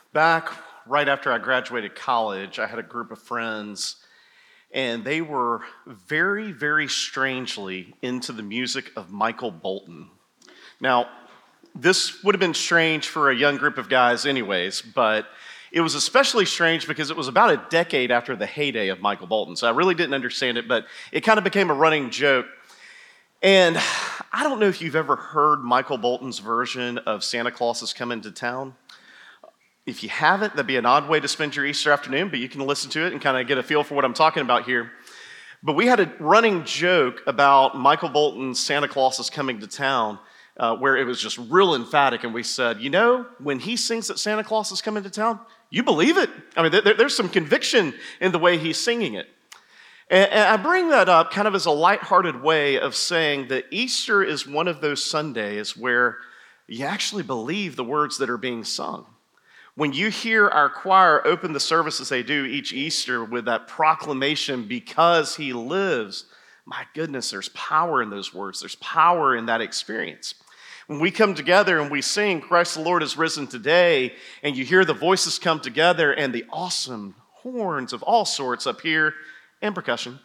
Back right after I graduated college, I had a group of friends, and they were very, very strangely into the music of Michael Bolton. Now, this would have been strange for a young group of guys, anyways, but it was especially strange because it was about a decade after the heyday of Michael Bolton. So I really didn't understand it, but it kind of became a running joke. And I don't know if you've ever heard Michael Bolton's version of Santa Claus is Coming to Town. If you haven't, that'd be an odd way to spend your Easter afternoon, but you can listen to it and kind of get a feel for what I'm talking about here. But we had a running joke about Michael Bolton's Santa Claus is Coming to Town, where it was just real emphatic, and we said, you know, when he sings that Santa Claus is coming to town, you believe it. I mean, there's some conviction in the way he's singing it. And I bring that up kind of as a lighthearted way of saying that Easter is one of those Sundays where you actually believe the words that are being sung. When you hear our choir open the service as they do each Easter with that proclamation, because he lives, my goodness, there's power in those words. There's power in that experience. When we come together and we sing, Christ the Lord is risen today, and you hear the voices come together and the awesome horns of all sorts up here and percussion,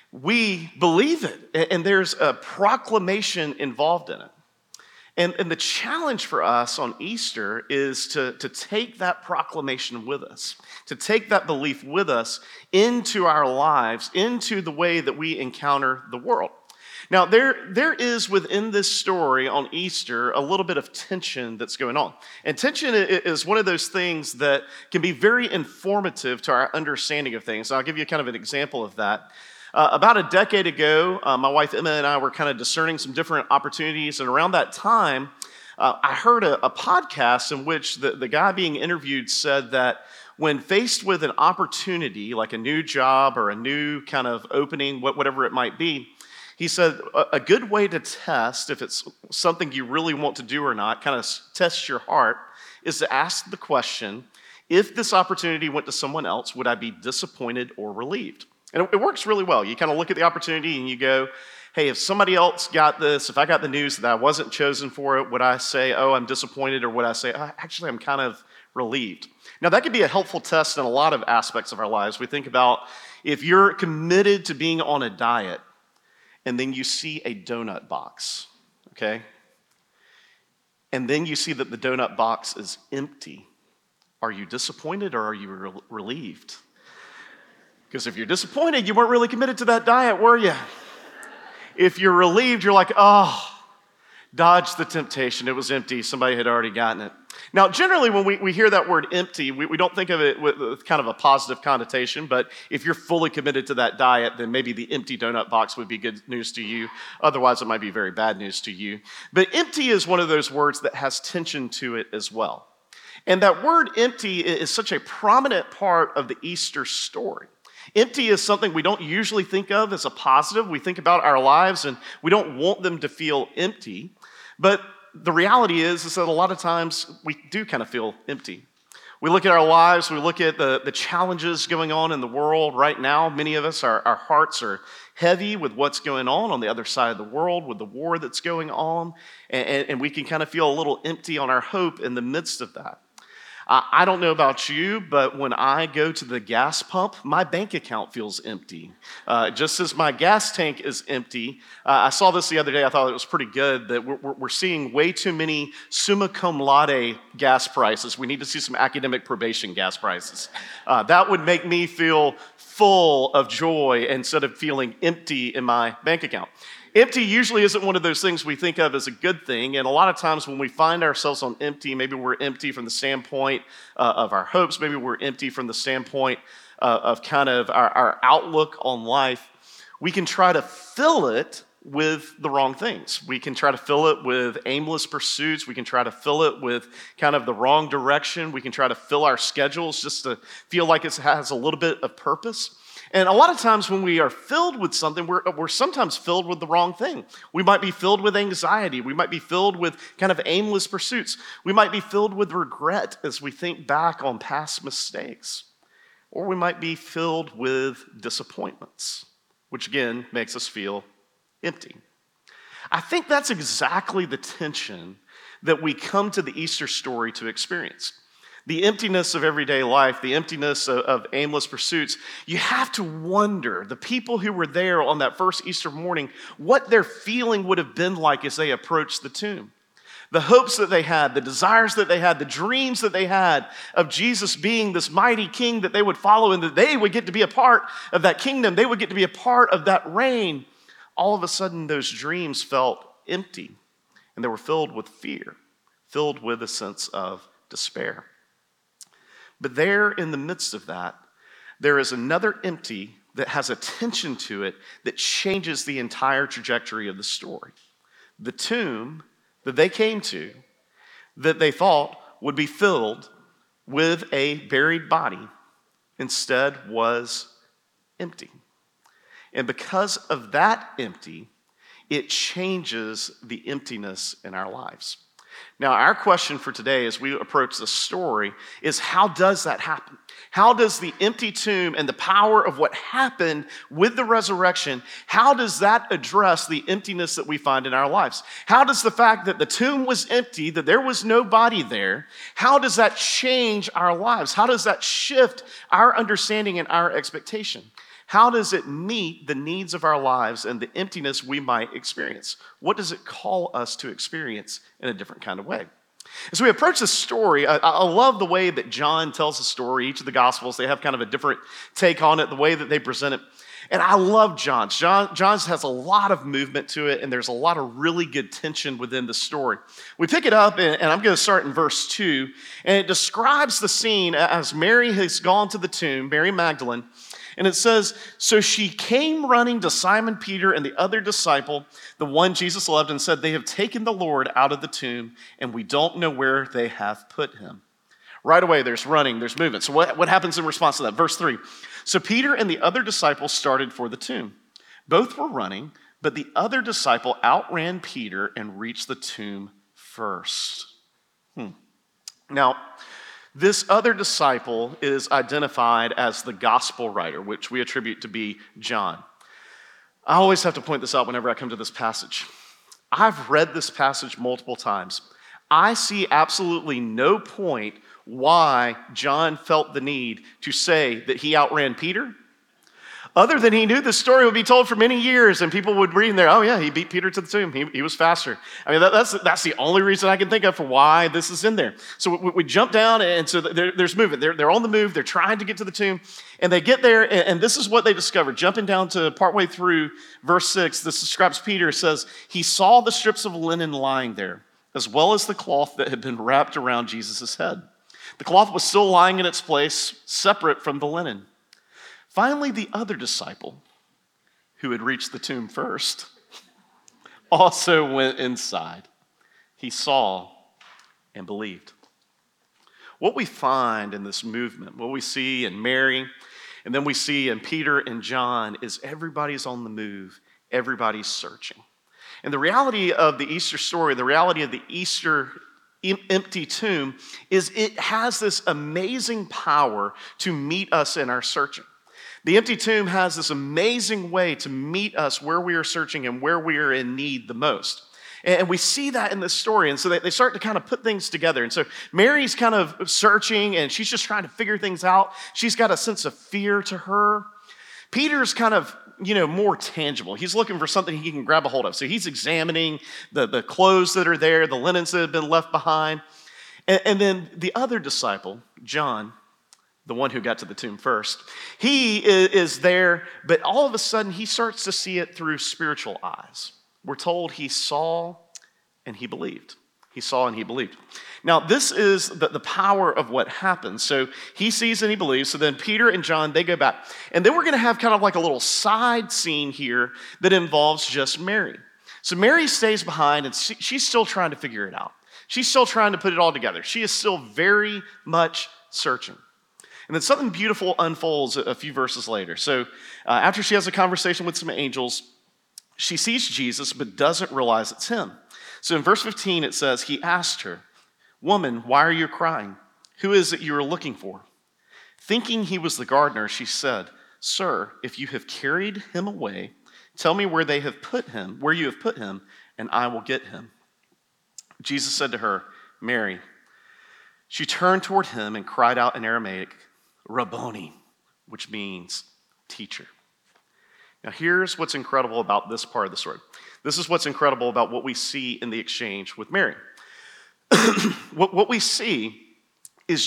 we believe it, and there's a proclamation involved in it. And the challenge for us on Easter is to take that proclamation with us, to take that belief with us into our lives, into the way that we encounter the world. Now, there is within this story on Easter a little bit of tension that's going on. And tension is one of those things that can be very informative to our understanding of things. I'll give you kind of an example of that. About a decade ago, my wife Emma and I were kind of discerning some different opportunities, and around that time, I heard a podcast in which the guy being interviewed said that when faced with an opportunity, like a new job or a new kind of opening, whatever it might be, he said a good way to test if it's something you really want to do or not, kind of test your heart, is to ask the question, if this opportunity went to someone else, would I be disappointed or relieved? And it works really well. You kind of look at the opportunity and you go, hey, if somebody else got this, if I got the news that I wasn't chosen for it, would I say, oh, I'm disappointed, or would I say, oh, actually, I'm kind of relieved? Now, that could be a helpful test in a lot of aspects of our lives. We think about if you're committed to being on a diet and then you see a donut box, okay? And then you see that the donut box is empty. Are you disappointed or are you relieved? Because if you're disappointed, you weren't really committed to that diet, were you? If you're relieved, you're like, oh, dodge the temptation. It was empty. Somebody had already gotten it. Now, generally, when we hear that word empty, we don't think of it with kind of a positive connotation, but if you're fully committed to that diet, then maybe the empty donut box would be good news to you. Otherwise, it might be very bad news to you. But empty is one of those words that has tension to it as well. And that word empty is such a prominent part of the Easter story. Empty is something we don't usually think of as a positive. We think about our lives and we don't want them to feel empty. But the reality is that a lot of times we do kind of feel empty. We look at our lives, we look at the challenges going on in the world right now. Many of us, our hearts are heavy with what's going on the other side of the world, with the war that's going on. And we can kind of feel a little empty on our hope in the midst of that. I don't know about you, but when I go to the gas pump, my bank account feels empty. Just as my gas tank is empty, I saw this the other day. I thought it was pretty good that we're seeing way too many summa cum laude gas prices. We need to see some academic probation gas prices. That would make me feel full of joy instead of feeling empty in my bank account. Empty usually isn't one of those things we think of as a good thing, and a lot of times when we find ourselves on empty, maybe we're empty from the standpoint of our hopes, maybe we're empty from the standpoint of kind of our outlook on life, we can try to fill it with the wrong things. We can try to fill it with aimless pursuits. We can try to fill it with kind of the wrong direction. We can try to fill our schedules just to feel like it has a little bit of purpose. And a lot of times when we are filled with something, we're sometimes filled with the wrong thing. We might be filled with anxiety. We might be filled with kind of aimless pursuits. We might be filled with regret as we think back on past mistakes. Or we might be filled with disappointments, which again makes us feel empty. I think that's exactly the tension that we come to the Easter story to experience. the emptiness of everyday life, the emptiness of aimless pursuits, you have to wonder, the people who were there on that first Easter morning, what their feeling would have been like as they approached the tomb. The hopes that they had, the desires that they had, the dreams that they had of Jesus being this mighty king that they would follow and that they would get to be a part of that kingdom, they would get to be a part of that reign. All of a sudden, those dreams felt empty and they were filled with fear, filled with a sense of despair. But there in the midst of that, there is another empty that has a tension to it that changes the entire trajectory of the story. The tomb that they came to, that they thought would be filled with a buried body, instead was empty. And because of that empty, it changes the emptiness in our lives. Now, our question for today as we approach this story is, how does that happen? How does the empty tomb and the power of what happened with the resurrection, how does that address the emptiness that we find in our lives? How does the fact that the tomb was empty, that there was no body there, how does that change our lives? How does that shift our understanding and our expectation? How does it meet the needs of our lives and the emptiness we might experience? What does it call us to experience in a different kind of way? As we approach this story, I love the way that John tells the story. Each of the Gospels, they have kind of a different take on it, the way that they present it. And I love John's. John's has a lot of movement to it, and there's a lot of really good tension within the story. We pick it up, and I'm going to start in verse 2, and it describes the scene as Mary has gone to the tomb, Mary Magdalene. And it says, so she came running to Simon Peter and the other disciple, the one Jesus loved, and said, they have taken the Lord out of the tomb, and we don't know where they have put him. Right away, there's running, there's movement. So what happens in response to that? Verse 3. So Peter and the other disciple started for the tomb. Both were running, but the other disciple outran Peter and reached the tomb first. Now, this other disciple is identified as the gospel writer, which we attribute to be John. I always have to point this out whenever I come to this passage. I've read this passage multiple times. I see absolutely no point why John felt the need to say that he outran Peter, other than he knew the story would be told for many years and people would read in there, oh yeah, he beat Peter to the tomb. He was faster. I mean, that's the only reason I can think of for why this is in there. So we jump down, and so there's movement. They're on the move. They're trying to get to the tomb, and they get there, and this is what they discover. Jumping down to partway through verse 6, this describes Peter. It says, he saw the strips of linen lying there, as well as the cloth that had been wrapped around Jesus' head. The cloth was still lying in its place, separate from the linen. Finally, the other disciple, who had reached the tomb first, also went inside. He saw and believed. What we find in this movement, what we see in Mary, and then we see in Peter and John, is everybody's on the move, everybody's searching. And the reality of the Easter story, the reality of the Easter empty tomb, is it has this amazing power to meet us in our searching. The empty tomb has this amazing way to meet us where we are searching and where we are in need the most. And we see that in this story. And so they start to kind of put things together. And so Mary's kind of searching, and she's just trying to figure things out. She's got a sense of fear to her. Peter's kind of, more tangible. He's looking for something he can grab a hold of. So he's examining the clothes that are there, the linens that have been left behind. And then the other disciple, John, the one who got to the tomb first, he is there, but all of a sudden he starts to see it through spiritual eyes. We're told he saw and he believed. He saw and he believed. Now, this is the power of what happens. So he sees and he believes. So then Peter and John, they go back. And then we're going to have kind of like a little side scene here that involves just Mary. So Mary stays behind, and she's still trying to figure it out. She's still trying to put it all together. She is still very much searching. And then something beautiful unfolds a few verses later. So after she has a conversation with some angels, she sees Jesus but doesn't realize it's him. So in verse 15 it says, he asked her, woman, why are you crying? Who is it you are looking for? Thinking he was the gardener, she said, sir, if you have carried him away, tell me where you have put him, and I will get him. Jesus said to her, Mary. She turned toward him and cried out in Aramaic, Rabboni, which means teacher. Now, here's what's incredible about this part of the story. This is what's incredible about what we see in the exchange with Mary. What we see is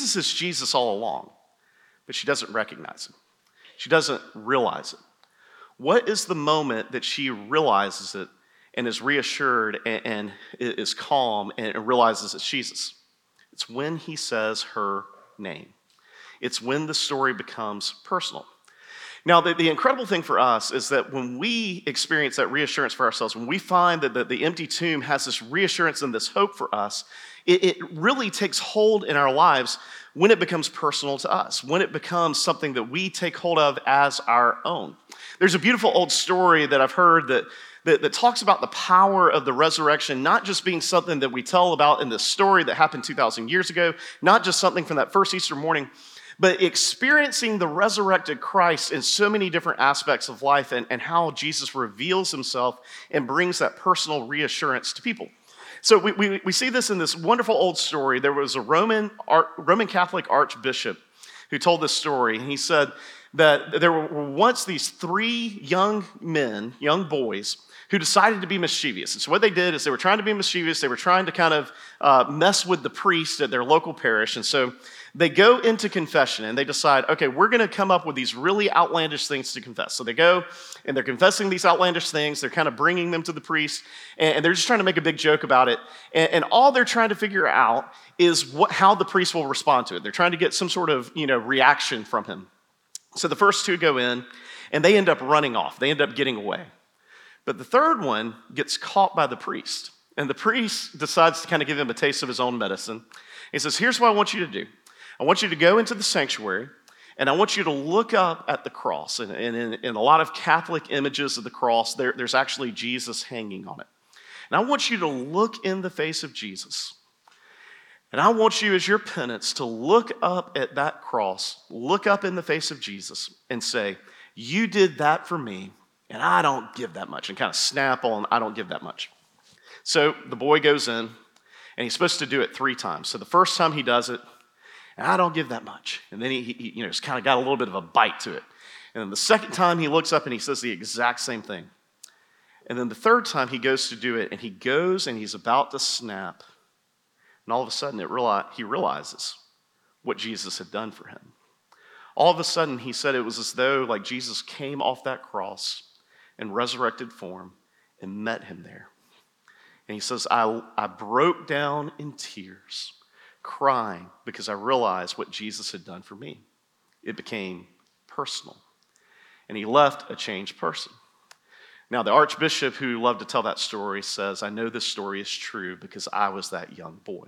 Jesus all along, but she doesn't recognize him. She doesn't realize it. What is the moment that she realizes it and is reassured and is calm and realizes it's Jesus? It's when he says her name. It's when the story becomes personal. Now, the incredible thing for us is that when we experience that reassurance for ourselves, when we find that the empty tomb has this reassurance and this hope for us, it really takes hold in our lives when it becomes personal to us, when it becomes something that we take hold of as our own. There's a beautiful old story that I've heard that talks about the power of the resurrection, not just being something that we tell about in this story that happened 2,000 years ago, not just something from that first Easter morning, but experiencing the resurrected Christ in so many different aspects of life and how Jesus reveals himself and brings that personal reassurance to people. So we see this in this wonderful old story. There was a Roman Catholic archbishop who told this story, and he said that there were once these 3 young men, young boys, who decided to be mischievous. And so what they did is they were trying to be mischievous. They were trying to kind of mess with the priest at their local parish. And so they go into confession and they decide, okay, we're going to come up with these really outlandish things to confess. So they go and they're confessing these outlandish things. They're kind of bringing them to the priest and they're just trying to make a big joke about it. And all they're trying to figure out is how the priest will respond to it. They're trying to get some sort of, reaction from him. So the first 2 go in and they end up running off. They end up getting away. But the third one gets caught by the priest. And the priest decides to kind of give him a taste of his own medicine. He says, here's what I want you to do. I want you to go into the sanctuary, and I want you to look up at the cross. And in a lot of Catholic images of the cross, there's actually Jesus hanging on it. And I want you to look in the face of Jesus. And I want you, as your penance, to look up at that cross, look up in the face of Jesus, and say, you did that for me, and I don't give that much. And kind of snap on, I don't give that much. So the boy goes in, and he's supposed to do it 3 times. So the first time he does it, and I don't give that much. And then he's kind of got a little bit of a bite to it. And then the second time he looks up and he says the exact same thing. And then the third time he goes to do it, and he goes and he's about to snap. And all of a sudden he realizes what Jesus had done for him. All of a sudden he said it was as though like Jesus came off that cross in resurrected form and met him there. And he says, I broke down in tears, crying because I realized what Jesus had done for me. It became personal. And he left a changed person. Now, the archbishop who loved to tell that story says, I know this story is true because I was that young boy.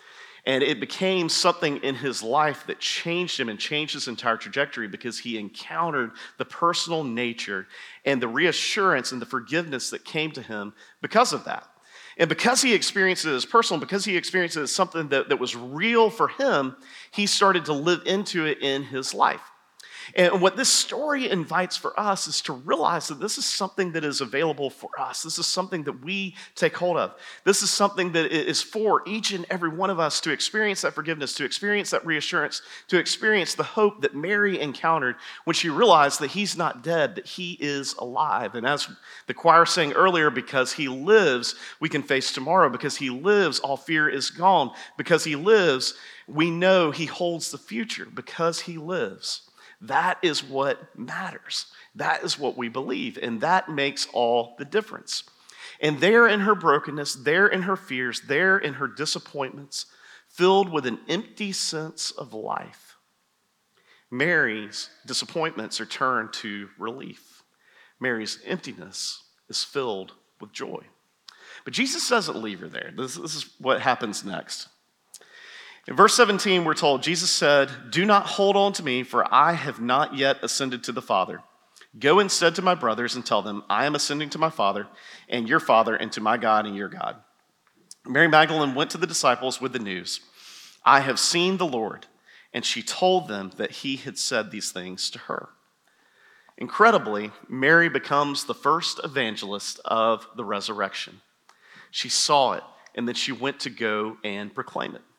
And it became something in his life that changed him and changed his entire trajectory because he encountered the personal nature and the reassurance and the forgiveness that came to him because of that. And because he experienced it as personal, because he experienced it as something that was real for him, he started to live into it in his life. And what this story invites for us is to realize that this is something that is available for us. This is something that we take hold of. This is something that is for each and every one of us to experience that forgiveness, to experience that reassurance, to experience the hope that Mary encountered when she realized that he's not dead, that he is alive. And as the choir sang earlier, because he lives, we can face tomorrow. Because he lives, all fear is gone. Because he lives, we know he holds the future. Because he lives. That is what matters. That is what we believe, and that makes all the difference. And there in her brokenness, there in her fears, there in her disappointments, filled with an empty sense of life, Mary's disappointments are turned to relief. Mary's emptiness is filled with joy. But Jesus doesn't leave her there. This is what happens next. In verse 17, we're told, Jesus said, do not hold on to me, for I have not yet ascended to the Father. Go instead to my brothers and tell them, I am ascending to my Father and your Father, and to my God and your God. Mary Magdalene went to the disciples with the news, I have seen the Lord, and she told them that he had said these things to her. Incredibly, Mary becomes the first evangelist of the resurrection. She saw it, and then she went to go and proclaim it.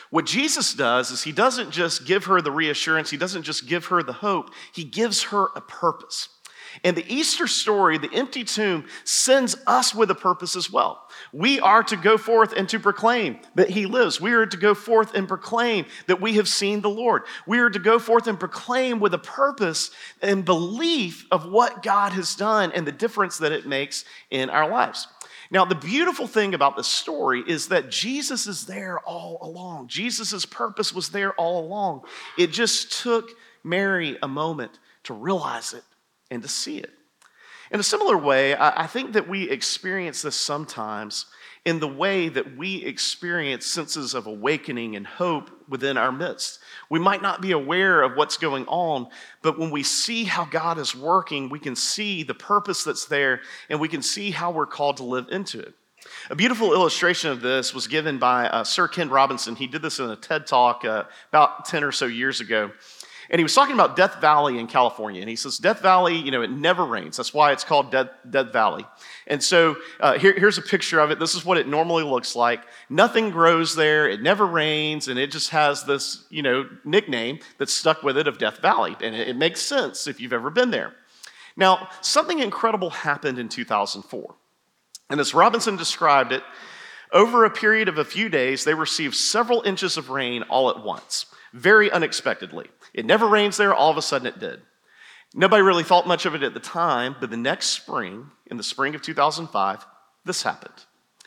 What Jesus does is he doesn't just give her the reassurance, he doesn't just give her the hope, he gives her a purpose. And the Easter story, the empty tomb, sends us with a purpose as well. We are to go forth and to proclaim that he lives. We are to go forth and proclaim that we have seen the Lord. We are to go forth and proclaim with a purpose and belief of what God has done and the difference that it makes in our lives. Now, the beautiful thing about this story is that Jesus is there all along. Jesus' purpose was there all along. It just took Mary a moment to realize it and to see it. In a similar way, I think that we experience this sometimes in the way that we experience senses of awakening and hope within our midst. We might not be aware of what's going on, but when we see how God is working, we can see the purpose that's there, and we can see how we're called to live into it. A beautiful illustration of this was given by Sir Ken Robinson. He did this in a TED Talk about 10 or so years ago. And he was talking about Death Valley in California. And he says, Death Valley, it never rains. That's why it's called Death Valley. And so here's a picture of it. This is what it normally looks like. Nothing grows there. It never rains. And it just has this, nickname that's stuck with it of Death Valley. And it makes sense if you've ever been there. Now, something incredible happened in 2004. And as Robinson described it, over a period of a few days, they received several inches of rain all at once, very unexpectedly. It never rains there, all of a sudden it did. Nobody really thought much of it at the time, but the next spring, in the spring of 2005, this happened.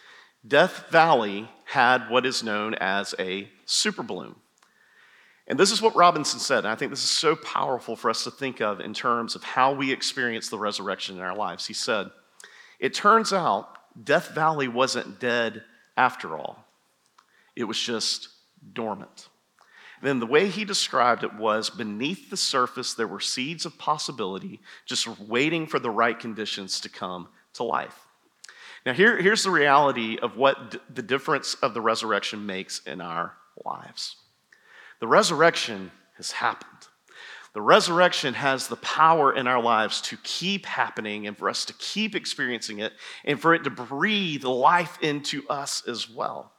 Death Valley had what is known as a super bloom. And this is what Robinson said, and I think this is so powerful for us to think of in terms of how we experience the resurrection in our lives. He said, it turns out Death Valley wasn't dead after all. It was just dormant. Then the way he described it was beneath the surface, there were seeds of possibility just waiting for the right conditions to come to life. Now, here's the reality of what the difference of the resurrection makes in our lives. The resurrection has happened. The resurrection has the power in our lives to keep happening and for us to keep experiencing it and for it to breathe life into us as well.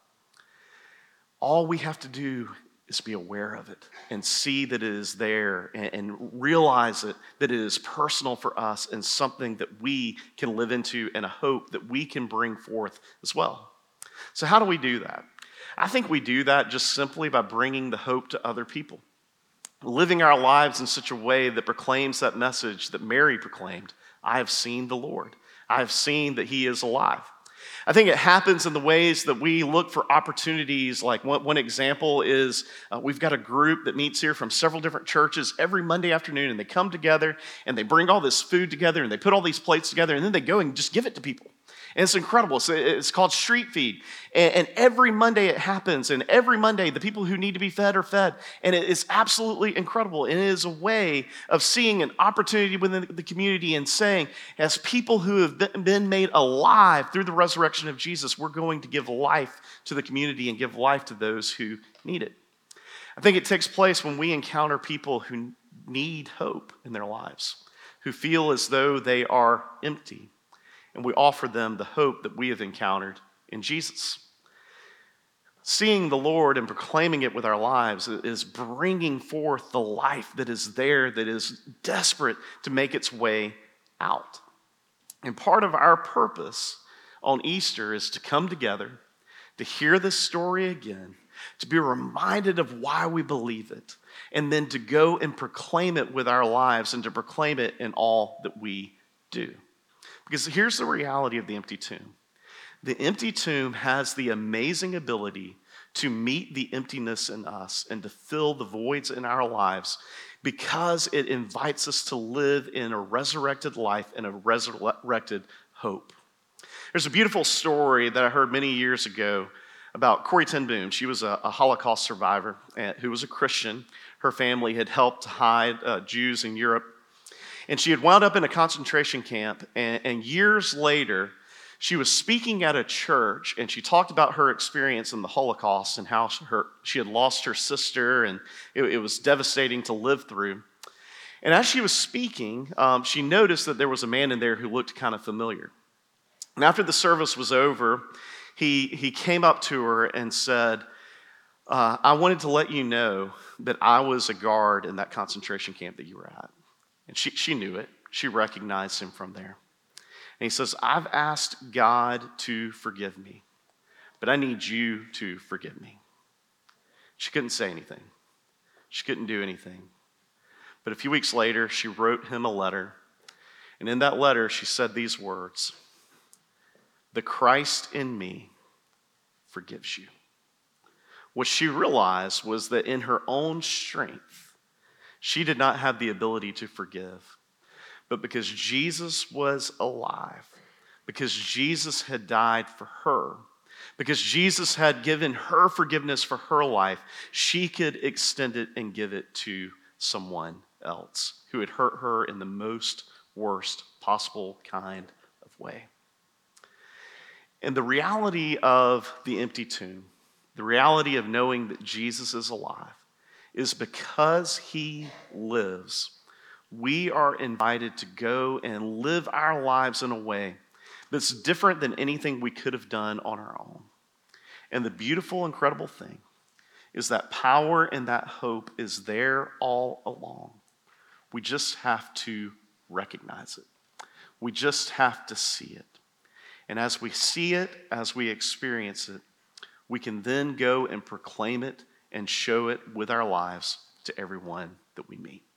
All we have to do is be aware of it and see that it is there and realize that it is personal for us and something that we can live into and a hope that we can bring forth as well. So how do we do that? I think we do that just simply by bringing the hope to other people, living our lives in such a way that proclaims that message that Mary proclaimed. I have seen the Lord. I have seen that he is alive. I think it happens in the ways that we look for opportunities. Like one example is we've got a group that meets here from several different churches every Monday afternoon, and they come together and they bring all this food together and they put all these plates together and then they go and just give it to people. And it's incredible. So it's called Street Feed. And every Monday it happens. And every Monday the people who need to be fed are fed. And it is absolutely incredible. And it is a way of seeing an opportunity within the community and saying, as people who have been made alive through the resurrection of Jesus, we're going to give life to the community and give life to those who need it. I think it takes place when we encounter people who need hope in their lives, who feel as though they are empty. And we offer them the hope that we have encountered in Jesus. Seeing the Lord and proclaiming it with our lives is bringing forth the life that is there, that is desperate to make its way out. And part of our purpose on Easter is to come together, to hear this story again, to be reminded of why we believe it, and then to go and proclaim it with our lives and to proclaim it in all that we do. Because here's the reality of the empty tomb. The empty tomb has the amazing ability to meet the emptiness in us and to fill the voids in our lives because it invites us to live in a resurrected life and a resurrected hope. There's a beautiful story that I heard many years ago about Corrie ten Boom. She was a Holocaust survivor who was a Christian. Her family had helped hide Jews in Europe. And she had wound up in a concentration camp, and years later, she was speaking at a church, and she talked about her experience in the Holocaust and how she had lost her sister, and it was devastating to live through. And as she was speaking, she noticed that there was a man in there who looked kind of familiar. And after the service was over, he came up to her and said, I wanted to let you know that I was a guard in that concentration camp that you were at. And she knew it. She recognized him from there. And he says, I've asked God to forgive me, but I need you to forgive me. She couldn't say anything. She couldn't do anything. But a few weeks later, she wrote him a letter. And in that letter, she said these words, "The Christ in me forgives you." What she realized was that in her own strength, she did not have the ability to forgive. But because Jesus was alive, because Jesus had died for her, because Jesus had given her forgiveness for her life, she could extend it and give it to someone else who had hurt her in the most worst possible kind of way. And the reality of the empty tomb, the reality of knowing that Jesus is alive, is because he lives, we are invited to go and live our lives in a way that's different than anything we could have done on our own. And the beautiful, incredible thing is that power and that hope is there all along. We just have to recognize it. We just have to see it. And as we see it, as we experience it, we can then go and proclaim it and show it with our lives to everyone that we meet.